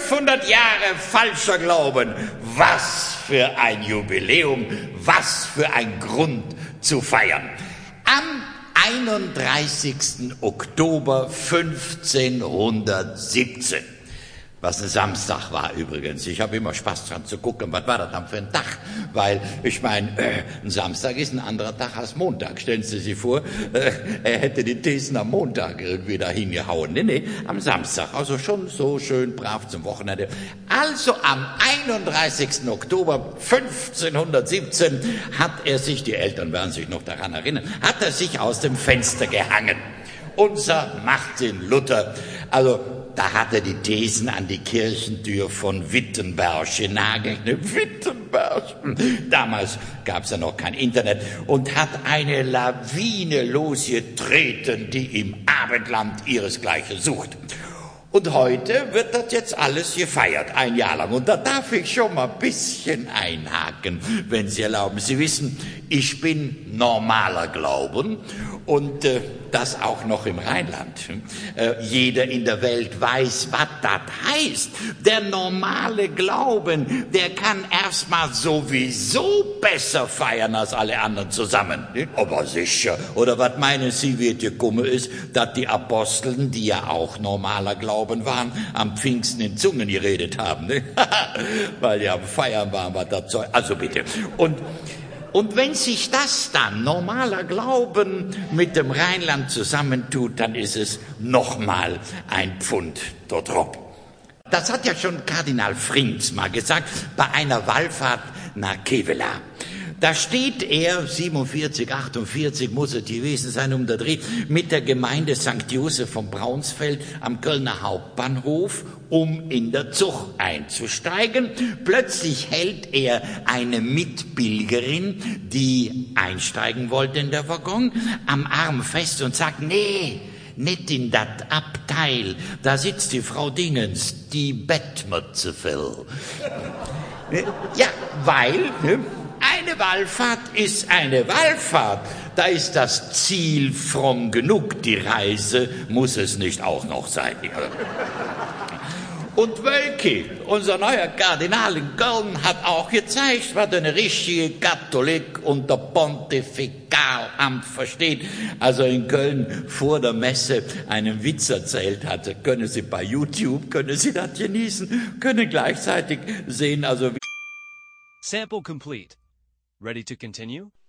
500 Jahre falscher Glauben. Was für ein Jubiläum, was für ein Grund zu feiern. Am 31. Oktober 1517. Was ein Samstag war übrigens. Ich habe immer Spaß dran zu gucken, was war das dann für ein Tag? Weil, ich meine, ein Samstag ist ein anderer Tag als Montag. Stellen Sie sich vor, er hätte die Thesen am Montag irgendwie dahin gehauen. Nee, am Samstag. Also schon so schön brav zum Wochenende. Also am 31. Oktober 1517 hat er sich, die Eltern werden sich noch daran erinnern, hat er sich aus dem Fenster gehangen. Unser Martin Luther, also da hat er die Thesen an die Kirchentür von Wittenberg genagelt. Wittenberg. Damals gab es ja noch kein Internet. Und hat eine Lawine losgetreten, die im Abendland ihresgleichen sucht. Und heute wird das jetzt alles gefeiert, ein Jahr lang. Und da darf ich schon mal ein bisschen einhaken, wenn Sie erlauben. Sie wissen, ich bin normaler Glauben und das auch noch im Rheinland. Jeder in der Welt weiß, was das heißt. Der normale Glauben, der kann erstmal sowieso besser feiern als alle anderen zusammen. Aber sicher. Oder was meinen Sie, wie es gekommen ist, dass die Aposteln, die ja auch normaler Glauben waren, am Pfingsten in Zungen geredet haben, ne? Weil die am Feiern waren, was das Zeug. Also bitte. Und wenn sich das dann, normaler Glauben, mit dem Rheinland zusammentut, dann ist es nochmal ein Pfund dort drauf. Das hat ja schon Kardinal Frings mal gesagt, bei einer Wallfahrt nach Kevela. Da steht er, 47, 48 muss es gewesen sein, um den Dreh, mit der Gemeinde St. Joseph von Braunsfeld am Kölner Hauptbahnhof, um in der Zug einzusteigen. Plötzlich hält er eine Mitpilgerin, die einsteigen wollte in der Waggon, am Arm fest und sagt, nee, nicht in das Abteil, da sitzt die Frau Dingens, die Bettmütze will. Ja, weil... Eine Wallfahrt ist eine Wallfahrt. Da ist das Ziel fromm genug. Die Reise muss es nicht auch noch sein. Und Wölki, unser neuer Kardinal in Köln, hat auch gezeigt, was eine richtige Katholik unter Pontifikalamt versteht. Also in Köln vor der Messe einen Witz erzählt hatte. Können Sie bei YouTube, können Sie das genießen, können gleichzeitig sehen, also... Sample complete. Ready to continue?